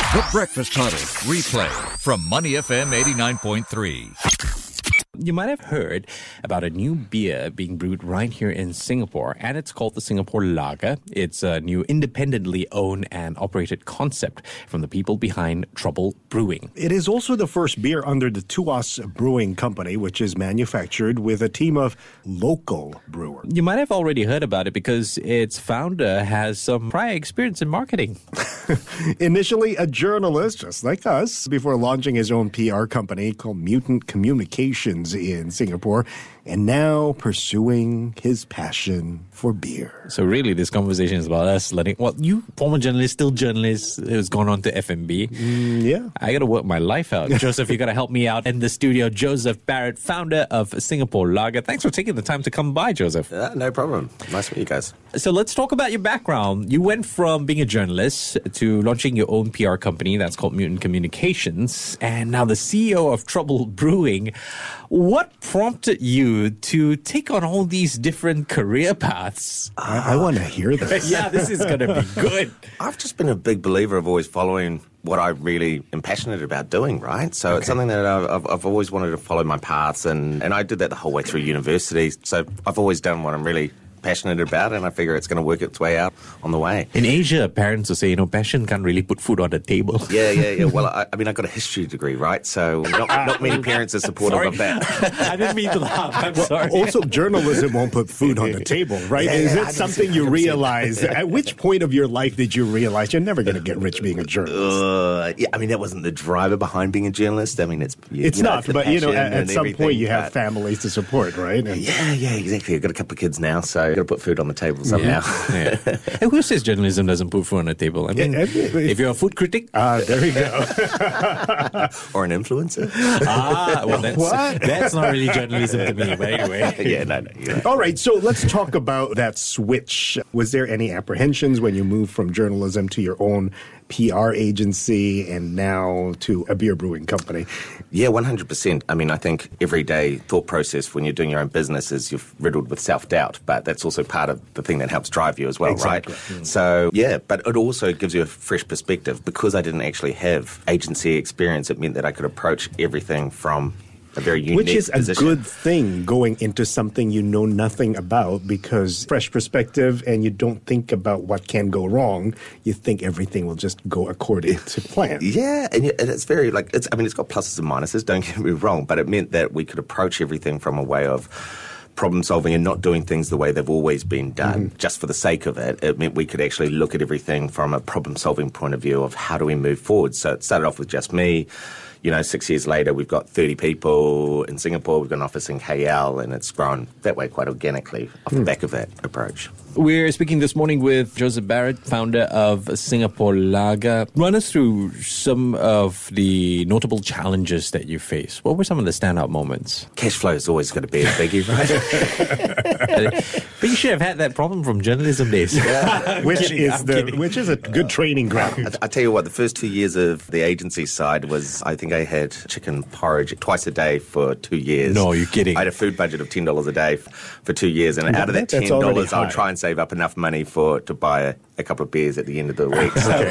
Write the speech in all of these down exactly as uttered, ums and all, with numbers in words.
The Breakfast Huddle replay from Money F M eighty-nine point three. You might have heard about a new beer being brewed right here in Singapore, and it's called the Singapore Lager. It's a new independently owned and operated concept from the people behind Trouble Brewing. It is also the first beer under the Tuas Brewing Company, which is manufactured with a team of local brewers. You might have already heard about it because its founder has some prior experience in marketing. Initially a journalist, just like us, before launching his own P R company called Mutant Communications in Singapore, and now pursuing his passion for beer. So really, this conversation is about us letting, well, you, former journalist, still journalist, who's gone on to F M B. Mm, yeah. I got to work my life out. Joseph, you got to help me out in the studio. Joseph Barrett, founder of Singapore Lager. Thanks for taking the time to come by, Joseph. Uh, no problem. Nice to meet you guys. So let's talk about your background. You went from being a journalist to launching your own P R company that's called Mutant Communications, and now the C E O of Trouble Brewing. What prompted you to take on all these different career paths? I, I want to hear this. Yeah, this is going to be good. I've just been a big believer of always following what I really am passionate about doing, right? So okay. It's something that I've, I've always wanted to follow my paths, and, and I did that the whole way through university. So I've always done what I'm really passionate about, and I figure it's going to work its way out on the way. In Asia, parents will say, you know, passion can't really put food on the table. Yeah, yeah, yeah. Well, I, I mean, I got a history degree, right? So not, not many parents are supportive sorry. of that. I didn't mean to laugh. I'm well, sorry. Also, journalism won't put food on the table, right? Yeah, Is yeah, it something you realize? At which point of your life did you realize you're never going to get rich being a journalist? Uh, yeah, I mean, that wasn't the driver behind being a journalist. I mean, it's you, it's you know, not, it's but you know, at, at some point you but, have families to support, right? And yeah, yeah, exactly. I've got a couple of kids now, so I've got to put food on the table somehow. Yeah. Yeah. And who says journalism doesn't put food on the table? I mean, yeah, if you're a food critic, uh, there you go. Or an influencer. Ah, well, that's, what? that's not really journalism to me, but anyway. Yeah, no, no. Right. All right, so let's talk about that switch. Was there any apprehensions when you moved from journalism to your own P R agency and now to a beer brewing company? Yeah, one hundred percent. I mean, I think everyday thought process when you're doing your own business is you're riddled with self-doubt, but that's also part of the thing that helps drive you as well, exactly. right? Mm. So, yeah, but it also gives you a fresh perspective. Because I didn't actually have agency experience, it meant that I could approach everything from a very unique Which is a position. good thing going into something you know nothing about, because fresh perspective and you don't think about what can go wrong. You think everything will just go according to plan. Yeah, and it's very like, it's. I mean, it's got pluses and minuses, don't get me wrong, but it meant that we could approach everything from a way of problem solving and not doing things the way they've always been done, mm-hmm. just for the sake of it. It meant we could actually look at everything from a problem solving point of view of how do we move forward. So it started off with just me. You know, six years later, we've got thirty people in Singapore. We've got an office in K L, and it's grown that way quite organically off mm. the back of that approach. We're speaking this morning with Joseph Barrett, founder of Singapore Lager. Run us through some of the notable challenges that you face. What were some of the standout moments? Cash flow is always going to be a biggie, right? But you should have had that problem from journalism days. Yeah. which kidding, is I'm the kidding. which is a good training ground. I, I tell you what, the first two years of the agency side was, I think I had chicken porridge twice a day for two years. No, you're kidding. I had a food budget of ten dollars a day f- for two years, and Well, out of that that's ten dollars, I would high. try and save up enough money for to buy a, a couple of beers at the end of the week. So,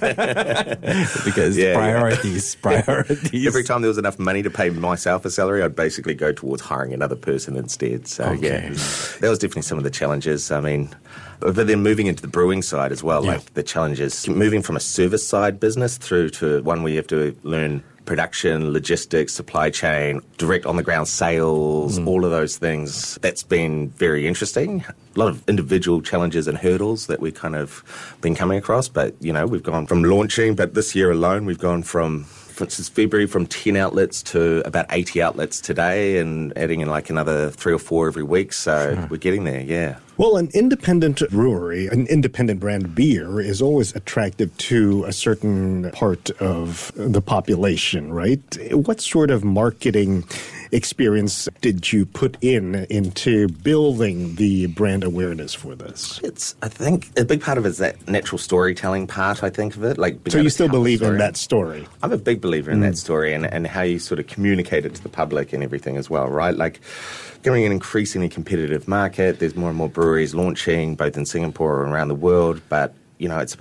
uh, because yeah, priorities, yeah. priorities. Every time there was enough money to pay myself a salary, I'd basically go towards hiring another person instead. So Okay. yeah, that was definitely some of the challenges. I mean, but then moving into the brewing side as well, Yeah. like the challenges, moving from a service side business through to one where you have to learn production, logistics, supply chain, direct on-the-ground sales, mm. all of those things. That's been very interesting. A lot of individual challenges and hurdles that we've kind of been coming across. But, you know, we've gone from launching, but this year alone, we've gone from, for instance, February, from ten outlets to about eighty outlets today, and adding in like another three or four every week. So sure. We're getting there, yeah. Well, an independent brewery, an independent brand beer is always attractive to a certain part of the population, right? What sort of marketing experience did you put in into building the brand awareness for this? It's, I think, a big part of it is that natural storytelling part, I think, of it. Like, so you still believe in that story? I'm a big believer in mm. that story, and, and how you sort of communicate it to the public and everything as well, right? Like, going an increasingly competitive market, there's more and more breweries launching, both in Singapore and around the world, but, you know, it's about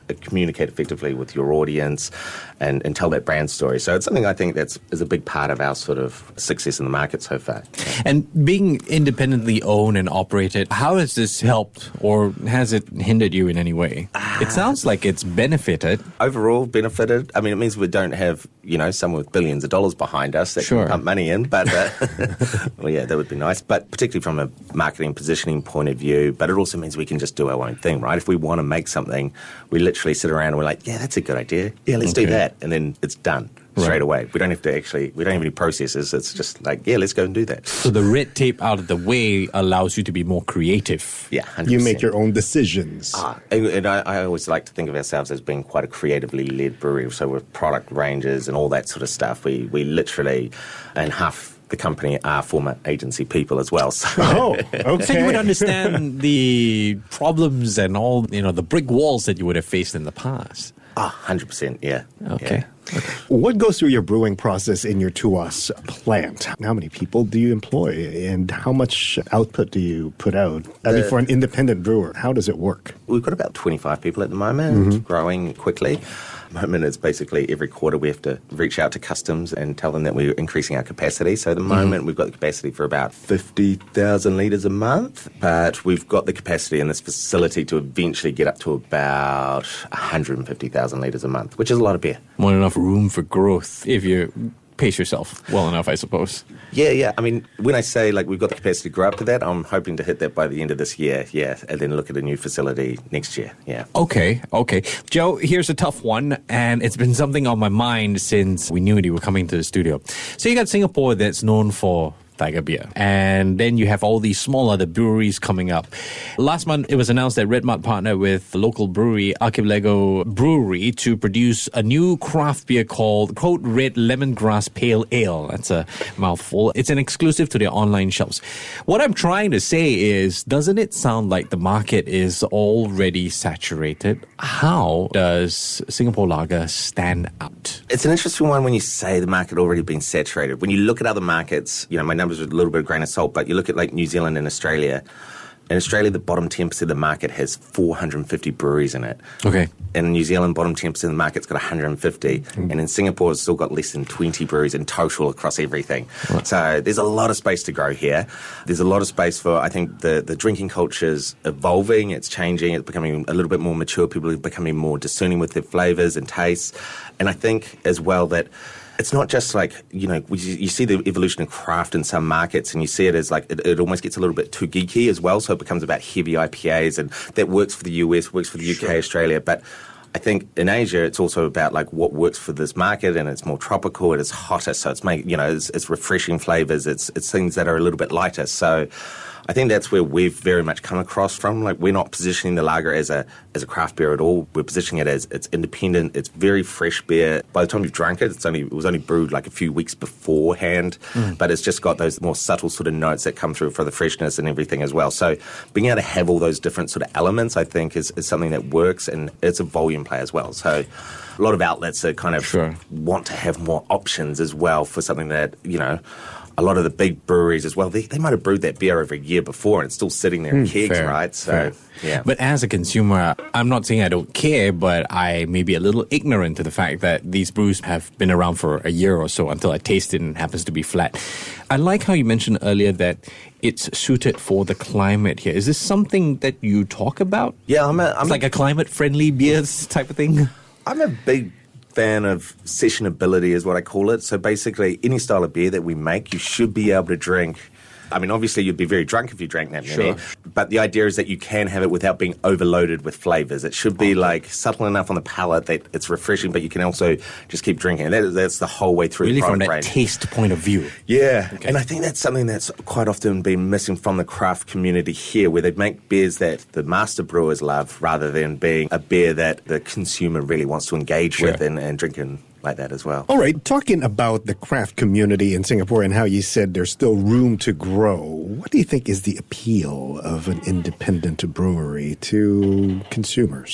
communicate effectively with your audience and, and tell that brand story. So it's something I think that's is a big part of our sort of success in the market so far. And being independently owned and operated, how has this helped or has it hindered you in any way? Uh, it sounds like it's benefited. Overall, benefited. I mean, it means we don't have, you know, someone with billions of dollars behind us that sure. can pump money in. But, uh, well, yeah, that would be nice. But particularly from a marketing positioning point of view, but it also means we can just do our own thing, right? If we want to make something, we literally sit around and we're like, yeah, that's a good idea. Yeah, let's okay. do that. And then it's done. Straight right. away. We don't have to actually, we don't have any processes. It's just like, yeah, let's go and do that. So the red tape out of the way allows you to be more creative. Yeah, one hundred percent. You make your own decisions. Ah, and, and I, I always like to think of ourselves as being quite a creatively led brewery. So with product ranges and all that sort of stuff, we, we literally, and half the company are former agency people as well. So. Oh, okay. So you would understand the problems and all, you know, the brick walls that you would have faced in the past. Ah, one hundred percent, yeah. Okay. Yeah. Okay. What goes through your brewing process in your Tuas plant? How many people do you employ, and how much output do you put out? I mean, for an independent brewer, how does it work? We've got about twenty-five people at the moment, mm-hmm. growing quickly. At the moment, it's basically every quarter we have to reach out to customs and tell them that we're increasing our capacity. So at the moment, mm-hmm. we've got the capacity for about fifty thousand litres a month, but we've got the capacity in this facility to eventually get up to about one hundred fifty thousand litres a month, which is a lot of beer. More than enough room for growth if you pace yourself well enough, I suppose. Yeah, yeah. I mean, when I say like we've got the capacity to grow up to that, I'm hoping to hit that by the end of this year, yeah, and then look at a new facility next year, yeah. Okay, okay. Joe, here's a tough one, and it's been something on my mind since we knew you were coming to the studio. So you got Singapore that's known for Tiger beer. And then you have all these small other breweries coming up. Last month, it was announced that Red Mart partnered with the local brewery, Archipelago Brewery, to produce a new craft beer called, quote, Red Lemongrass Pale Ale. That's a mouthful. It's an exclusive to their online shelves. What I'm trying to say is, doesn't it sound like the market is already saturated? How does Singapore Lager stand out? It's an interesting one when you say the market already been saturated. When you look at other markets, you know, my numbers with a little bit of grain of salt, but you look at like New Zealand and Australia. In Australia, the bottom ten percent of the market has four hundred fifty breweries in it. Okay. In New Zealand, bottom ten percent of the market's got one hundred fifty. Mm. And in Singapore, it's still got less than twenty breweries in total across everything. Right. So there's a lot of space to grow here. There's a lot of space for, I think, the, the drinking culture's evolving. It's changing. It's becoming a little bit more mature. People are becoming more discerning with their flavours and tastes. And I think as well that it's not just like, you know, you see the evolution of craft in some markets and you see it as like, it, it almost gets a little bit too geeky as well. So it becomes about heavy I P As, and that works for the U S, works for the U K, sure. Australia. But I think in Asia, it's also about like what works for this market, and it's more tropical, it is hotter. So it's make, you know, it's, it's refreshing flavors. It's, it's things that are a little bit lighter. So I think that's where we've very much come across from. Like, we're not positioning the lager as a as a craft beer at all. We're positioning it as it's independent. It's very fresh beer. By the time you've drunk it, it's only it was only brewed like a few weeks beforehand, mm. but it's just got those more subtle sort of notes that come through for the freshness and everything as well. So being able to have all those different sort of elements, I think, is, is something that works, and it's a volume play as well. So a lot of outlets that kind of sure. want to have more options as well for something that, you know, a lot of the big breweries as well, they, they might have brewed that beer over a year before and it's still sitting there in mm, kegs, fair, right? So, fair. yeah. But as a consumer, I'm not saying I don't care, but I may be a little ignorant to the fact that these brews have been around for a year or so until I taste it and it happens to be flat. I like how you mentioned earlier that it's suited for the climate here. Is this something that you talk about? Yeah, I'm a... I'm it's like a climate-friendly beers type of thing? I'm a big fan of sessionability is what I call it. So basically, any style of beer that we make, you should be able to drink. I mean, obviously, you'd be very drunk if you drank that many. Sure. But the idea is that you can have it without being overloaded with flavors. It should be okay. like subtle enough on the palate that it's refreshing, but you can also just keep drinking. And that, that's the whole way through really the product from that range. Taste point of view. Yeah. Okay. And I think that's something that's quite often been missing from the craft community here, where they make beers that the master brewers love rather than being a beer that the consumer really wants to engage sure. with and, and drinking like that as well. All right, talking about the craft community in Singapore and how you said there's still room to grow, what do you think is the appeal of an independent brewery to consumers?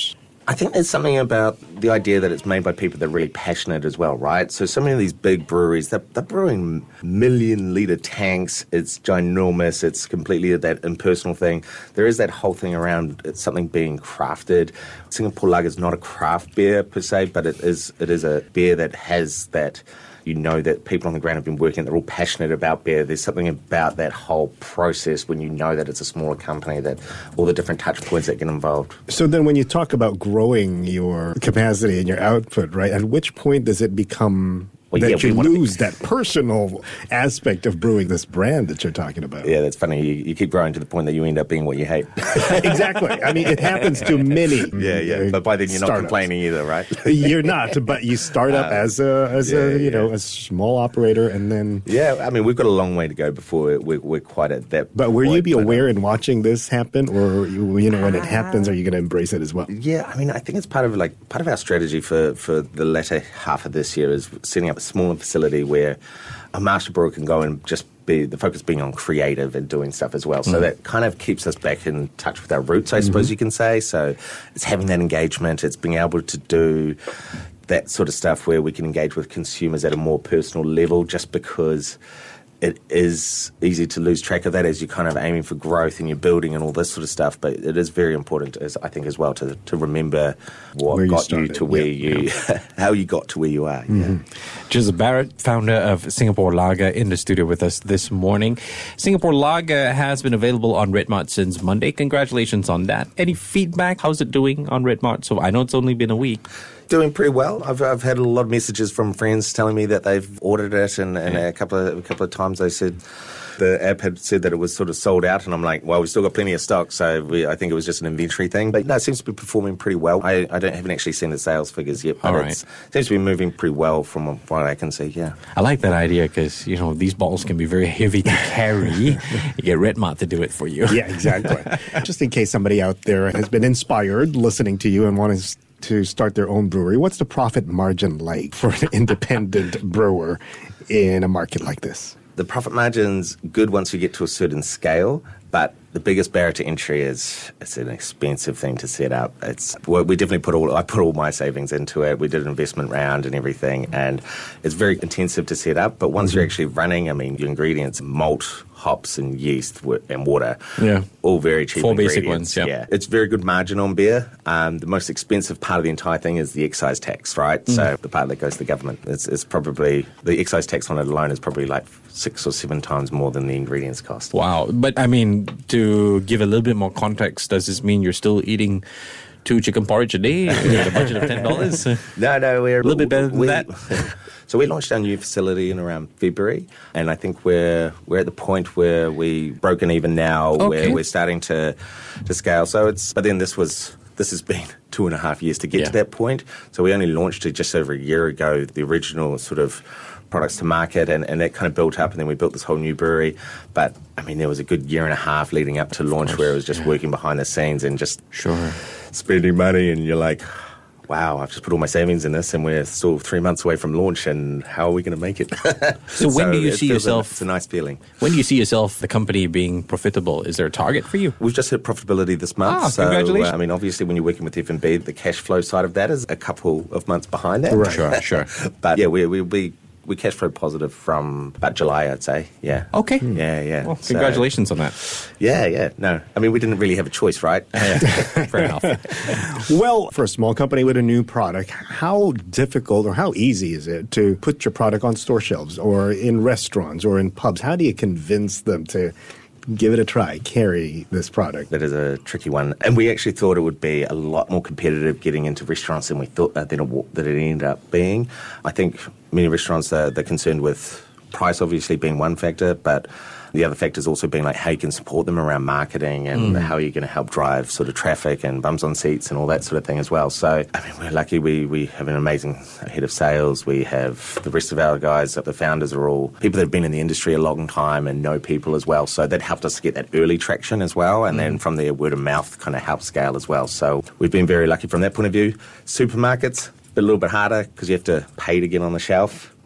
I think there's something about the idea that it's made by people that are really passionate as well, right? So so many of these big breweries, they're, they're brewing million-litre tanks. It's ginormous. It's completely that impersonal thing. There is that whole thing around it's something being crafted. Singapore Lager is not a craft beer per se, but it is it is a beer that has that... You know that people on the ground have been working, they're all passionate about beer. There's something about that whole process when you know that it's a smaller company, that all the different touch points that get involved. So then when you talk about growing your capacity and your output, right, at which point does it become... Well, that yeah, you we lose be- that personal aspect of brewing this brand that you're talking about? Yeah, that's funny. You, you keep growing to the point that you end up being what you hate. Exactly. I mean, it happens to many. Yeah, yeah. Uh, but by then you're startups. not complaining either, right? You're not, but you start up uh, as a as yeah, a you yeah. know a small operator, and then yeah. I mean, we've got a long way to go before we're, we're quite at that. But will point, you be but, aware in watching this happen, or you, you know when it happens, are you going to embrace it as well? Yeah, I mean, I think it's part of like part of our strategy for for the latter half of this year is setting up a smaller facility where a master brewer can go and just be the focus being on creative and doing stuff as well. So mm. that kind of keeps us back in touch with our roots, I mm-hmm. suppose you can say. So it's having that engagement. It's being able to do that sort of stuff where we can engage with consumers at a more personal level, just because it is easy to lose track of that as you're kind of aiming for growth and you're building and all this sort of stuff. But it is very important, as I think, as well, to to remember what where got you, you to where yeah. you, how you got to where you are. Mm-hmm. Yeah. Joseph Barrett, founder of Singapore Lager, in the studio with us this morning. Singapore Lager has been available on Red Mart since Monday. Congratulations on that. Any feedback? How's it doing on Red Mart? So I know it's only been a week. Doing pretty well. I've I've had a lot of messages from friends telling me that they've ordered it, and, and yeah. a couple of a couple of times they said the app had said that it was sort of sold out, and I'm like, well, we've still got plenty of stock, so we, I think it was just an inventory thing. But no, it seems to be performing pretty well. I, I don't haven't actually seen the sales figures yet, but right. it's, it seems to be moving pretty well from what I can see. Yeah, I like that idea because you know these bottles can be very heavy to carry. You get Red Mart to do it for you. Yeah, exactly. Just in case somebody out there has been inspired listening to you and wanting to start their own brewery, what's the profit margin like for an independent brewer in a market like this? The profit margin's good once you get to a certain scale, but the biggest barrier to entry is it's an expensive thing to set up. It's well, we definitely put all I put all my savings into it. We did an investment round and everything, and it's very intensive to set up. But once mm-hmm. you're actually running, I mean, your ingredients, malt, hops, and yeast and water, yeah, all very cheap. Four ingredients. basic ones. Yep. Yeah, it's very good margin on beer. Um, the most expensive part of the entire thing is the excise tax, right? Mm. So the part that goes to the government, it's, it's probably the excise tax on it alone is probably like six or seven times more than the ingredients cost. Wow. But I mean, to give a little bit more context, does this mean you're still eating two chicken porridge a day with a budget of ten dollars? No, no, we're a little bit better than we, that. So we launched our new facility in around February, and I think we're we're at the point where we broken even now, okay. where we're starting to to scale. So it's but then this was this has been two and a half years to get yeah. to that point. So we only launched it just over a year ago, the original sort of products to market, and, and that kind of built up, and then we built this whole new brewery. But I mean, there was a good year and a half leading up to launch where it was just yeah. working behind the scenes and just sure spending money, and you're like, wow, I've just put all my savings in this and we're still three months away from launch, and how are we going to make it? So when so do you see yourself... A, it's a nice feeling. When do you see yourself, the company, being profitable? Is there a target for you? We've just hit profitability this month. Ah, so, congratulations. Uh, I mean, obviously when you're working with F and B, the cash flow side of that is a couple of months behind that. Right. Sure, sure. But yeah, we, we, we we cash flow positive from about July, I'd say. Yeah. Okay. Yeah, yeah. Well, congratulations so, on that. Yeah, yeah. No, I mean, we didn't really have a choice, right? Yeah, fair enough. Well, for a small company with a new product, how difficult or how easy is it to put your product on store shelves or in restaurants or in pubs? How do you convince them to give it a try, carry this product? That is a tricky one. And we actually thought it would be a lot more competitive getting into restaurants than we thought that it, that it ended up being. I think many restaurants, are, they're concerned with price obviously being one factor, but the other factor is also being like how you can support them around marketing and mm. how you're going to help drive sort of traffic and bums on seats and all that sort of thing as well. So, I mean, we're lucky we, we have an amazing head of sales. We have the rest of our guys, the founders are all people that have been in the industry a long time and know people as well. So that helped us get that early traction as well. And mm. then from there, word of mouth kind of helped scale as well. So we've been very lucky from that point of view. Supermarkets, a little bit harder because you have to pay to get on the shelf.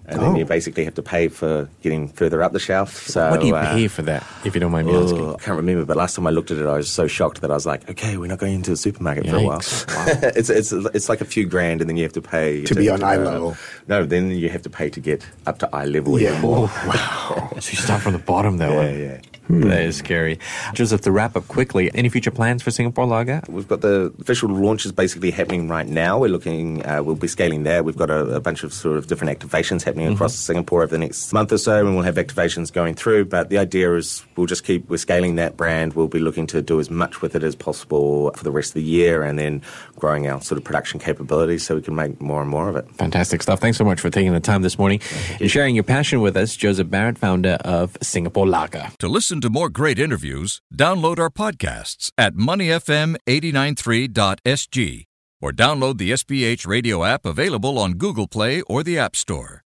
And Oh. then you basically have to pay for getting further up the shelf. So What do you uh, pay for that, if you don't mind me oh, asking? I can't remember, but last time I looked at it, I was so shocked that I was like, okay, we're not going into the supermarket for a while. Yikes. Wow. it's, it's, it's like a few grand, and then you have to pay To be on eye uh, level. No, then you have to pay to get up to eye level Yeah. even more. Wow. So you start from the bottom that Yeah, one. yeah. That is scary. Joseph, to wrap up quickly, any future plans for Singapore Lager? We've got the official launches basically happening right now. We're looking, uh, we'll be scaling that. We've got a, a bunch of sort of different activations happening Mm-hmm. across Singapore over the next month or so, and we'll have activations going through. But the idea is we'll just keep, we're scaling that brand. We'll be looking to do as much with it as possible for the rest of the year, and then growing our sort of production capabilities so we can make more and more of it. Fantastic stuff. Thanks so much for taking the time this morning and sharing your passion with us. Joseph Barrett, founder of Singapore Lager. To listen to more great interviews, download our podcasts at money f m eight nine three dot s g or download the S B H radio app available on Google Play or the App Store.